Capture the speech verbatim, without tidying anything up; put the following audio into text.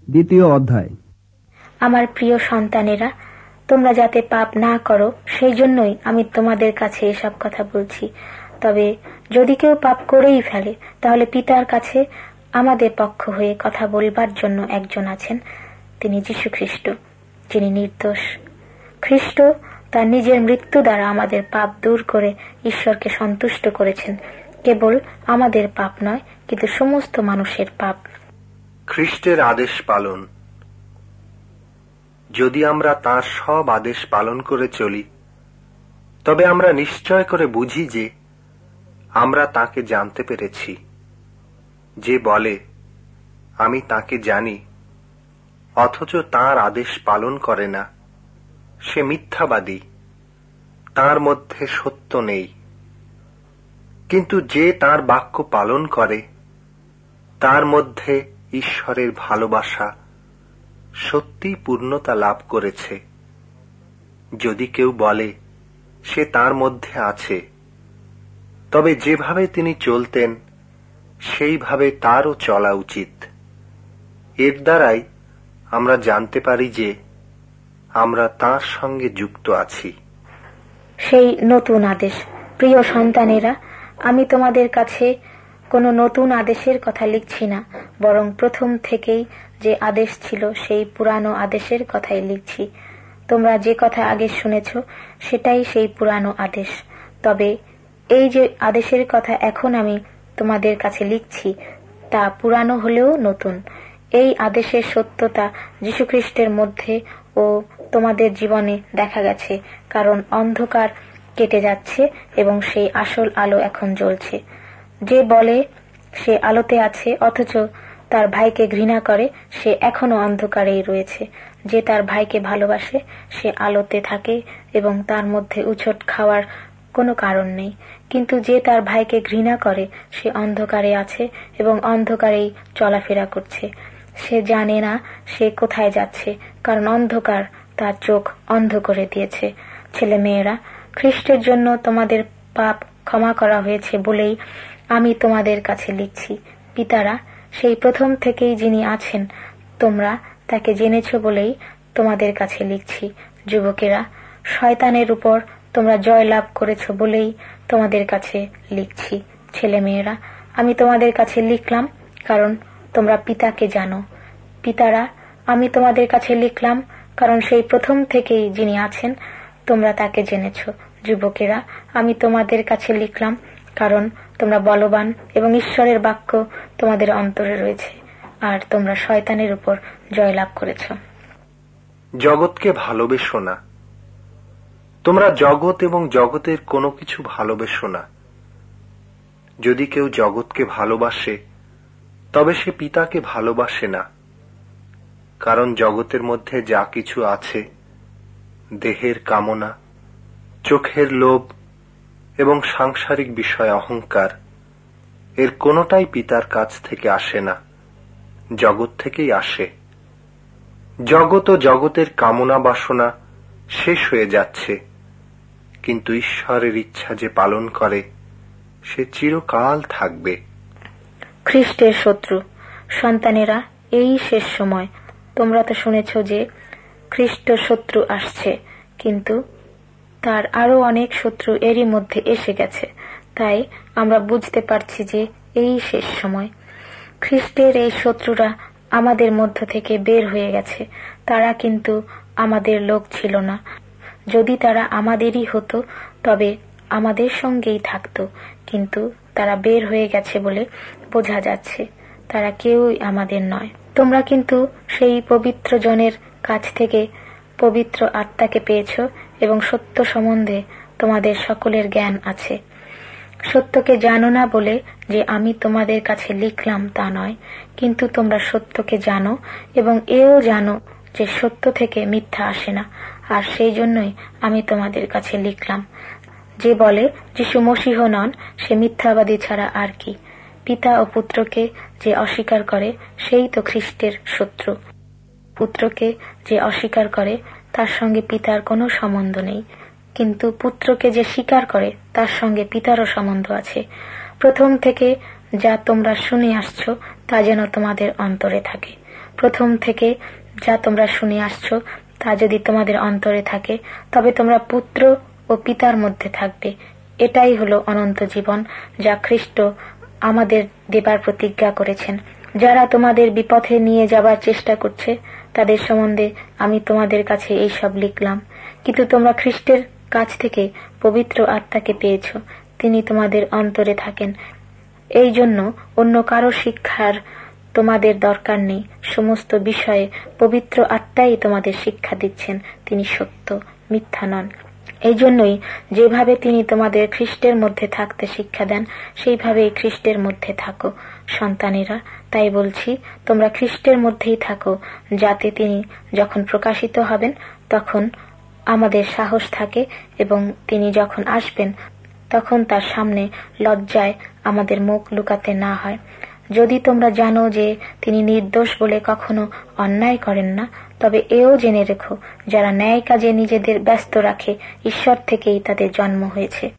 দ্বিতীয় অধ্যায়। আমার প্রিয় সন্তানেরা, তোমরা যাতে পাপ না করো সেই জন্যই আমি তোমাদের কাছে এসব কথা বলছি। তবে যদি কেউ পাপ করেই ফেলে, তাহলে পিতার কাছে আমাদের পক্ষ হয়ে কথা বলবার জন্য একজন আছেন, তিনি যীশু খ্রিস্ট, যিনি নির্দোষ। খ্রিস্ট তার নিজের মৃত্যু দ্বারা আমাদের পাপ দূর করে ঈশ্বরকে সন্তুষ্ট করেছেন। কেবল আমাদের পাপ নয়, কিন্তু সমস্ত মানুষের পাপ। খ্রিস্টের আদেশ পালন। যদি আমরা তাঁর সব আদেশ পালন করে চলি, তবে আমরা নিশ্চয় করে বুঝি যে আমরা তাকে জানতে পেরেছি। যে বলে আমি তাকে জানি, অথচ তাঁর আদেশ পালন করে না, সে মিথ্যাবাদী, তার মধ্যে সত্য নেই। কিন্তু যে তাঁর বাক্য পালন করে, তার মধ্যে ঈশ্বরের ভালোবাসা সত্যি পূর্ণতা লাভ করেছে। যদি কেউ বলে সে তার মধ্যে আছে, তবে যেভাবে তিনি চলতেন সেইভাবে তারও চলা উচিত। এর দ্বারাই আমরা জানতে পারি যে আমরা তাঁর সঙ্গে যুক্ত আছি। সেই নতুন আদেশ। প্রিয় সন্তানেরা, আমি তোমাদের কাছে কোনো নতুন আদেশের কথা লিখছি না, বরং প্রথম থেকেই যে আদেশ ছিল সেই পুরানো আদেশের কথাই লিখছি। তোমরা যে কথা আগে শুনেছ সেটাই সেই পুরানো আদেশ। তবে এই যে আদেশের কথা এখন আমি তোমাদের কাছে লিখছি, তা পুরানো হলেও নতুন। এই আদেশের সত্যতা যীশুখ্রিস্টের মধ্যে ও তোমাদের জীবনে দেখা গেছে, কারণ অন্ধকার কেটে যাচ্ছে এবং সেই আসল আলো এখন জ্বলছে। যে বলে সে আলোতে আছে অথচ তার ভাইকে ঘৃণা করে, সে এখনো অন্ধকারেই রয়েছে। যে তার ভাইকে ভালোবাসে সে আলোতে থাকে এবং তার মধ্যে উছট খাওয়ার কোনো কারণ নেই। কিন্তু যে তার ভাইকে ঘৃণা করে সে অন্ধকারে আছে এবং অন্ধকারেই চলাফেরা করছে। সে জানে না সে কোথায় যাচ্ছে, কারণ অন্ধকার তার চোখ অন্ধ করে দিয়েছে। ছেলে মেয়েরা, খ্রিস্টের জন্য তোমাদের পাপ ক্ষমা করা হয়েছে বলেই আমি তোমাদের কাছে লিখছি। পিতারা, সেই প্রথম থেকেই যিনি আছেন, তোমরা তাকে জেনেছ বলেই তোমাদের কাছে লিখছি। যুবকেরা, শয়তানের উপর তোমরা জয় লাভ করেছ বলেই তোমাদের কাছে লিখছি। ছেলে মেয়েরা, আমি তোমাদের কাছে লিখলাম কারণ তোমরা পিতাকে জানো। পিতারা, আমি তোমাদের কাছে লিখলাম কারণ সেই প্রথম থেকেই যিনি আছেন, তোমরা তাকে জেনেছ। যুবকেরা, আমি তোমাদের কাছে লিখলাম কারণ তোমরা বলবান এবং ঈশ্বরের বাক্য তোমাদের অন্তরে রয়েছে, আর তোমরা শয়তানের উপর জয়লাভ করেছ। জগৎকে ভালোবেসো না। তোমরা জগৎ এবং জগতের কোনো কিছু ভালোবেসো না। যদি কেউ জগৎকে ভালোবাসে, তবে সে পিতাকে ভালোবাসে না। কারণ জগতের মধ্যে যা কিছু আছে, দেহের কামনা, চোখের লোভ এবং সাংসারিক বিষয় অহংকার, এর কোনোটাই পিতার কাছ থেকে আসে না, জগৎ থেকেই আসে। জগৎ ও জগতের কামনা বাসনা শেষ হয়ে যাচ্ছে, কিন্তু ঈশ্বরের ইচ্ছা যে পালন করে সে চিরকাল থাকবে। খ্রিস্টের শত্রু। সন্তানেরা, এই শেষ সময়। তোমরা তো শুনেছ যে খ্রিস্ট শত্রু আসছে, কিন্তু তার আরো অনেক শত্রু এরই মধ্যে এসে গেছে। তাই আমরা বুঝতে পারছি যে এই শেষ সময়। খ্রিস্টের এই শত্রুরা আমাদের মধ্য থেকে বের হয়ে গেছে। তারা কিন্তু আমাদের লোক ছিল না। যদি তারা আমাদেরই হতো তবে আমাদের সঙ্গেই থাকতো, কিন্তু তারা বের হয়ে গেছে বলে বোঝা যাচ্ছে তারা কেউই আমাদের নয়। তোমরা কিন্তু সেই পবিত্র জনের কাছ থেকে পবিত্র আত্মাকে পেয়েছ এবং সত্য সম্বন্ধে তোমাদের সকলের জ্ঞান আছে। সত্যকে জানো না বলে যে আমি তোমাদের কাছে লিখলাম তা নয়, কিন্তু তোমরা সত্যকে জানো এবং এও জানো যে সত্য থেকে মিথ্যা আসে না, আর সেই জন্যই আমি তোমাদের কাছে লিখলাম। যে বলে যিশু মসীহ নন সে মিথ্যাবাদী ছাড়া আর কি। পিতা ও পুত্রকে যে অস্বীকার করে সেই তো খ্রিস্টের শত্রু। পুত্রকে যে অস্বীকার করে তার সঙ্গে পিতার কোনো সম্বন্ধ নেই, কিন্তু পুত্রকে যে স্বীকার করে তার সঙ্গে পিতারও সম্বন্ধ আছে। প্রথম থেকে যা তোমরা শুনে আসছো তা যেন তোমাদের অন্তরে থাকে। প্রথম থেকে যা তোমরা শুনে আসছো তা যদি তোমাদের অন্তরে থাকে, তবে তোমরা পুত্র ও পিতার মধ্যে থাকবে। এটাই হলো অনন্ত জীবন, যা খ্রিস্ট আমাদের দেবার প্রতিজ্ঞা করেছেন। যারা তোমাদের বিপথে নিয়ে যাবার চেষ্টা করছে, তাদের সম্বন্ধে আমি তোমাদের কাছে এইসব লিখলাম। কিন্তু তোমরা খ্রিস্টের কাছ থেকে পবিত্র আত্মাকে পেয়েছ, তিনি তোমাদের অন্তরে থাকেন। এই জন্য অন্য কারো শিক্ষার তোমাদের দরকার নেই। সমস্ত বিষয়ে পবিত্র আত্মাই তোমাদের শিক্ষা দিচ্ছেন। তিনি সত্য, মিথ্যা নন। এই জন্যই যেভাবে তিনি তোমাদের খ্রিস্টের মধ্যে থাকতে শিক্ষা দেন, সেইভাবেই খ্রিস্টের মধ্যে থাকো সন্তানেরা। তাই বলছি, তোমরা খ্রিস্টের মধ্যেই থাকো, যাতে তিনি যখন প্রকাশিত হবেন তখন আমাদের সাহস থাকে এবং তিনি যখন আসবেন তখন তার সামনে লজ্জায় আমাদের মুখ লুকাতে না হয়। যদি তোমরা জানো যে তিনি নির্দোষ বলে কখনো অন্যায় করেন না, তবে এও জেনে রেখো, যারা ন্যায় কাজে নিজেদের ব্যস্ত রাখে, ঈশ্বর থেকেই তাদের জন্ম হয়েছে।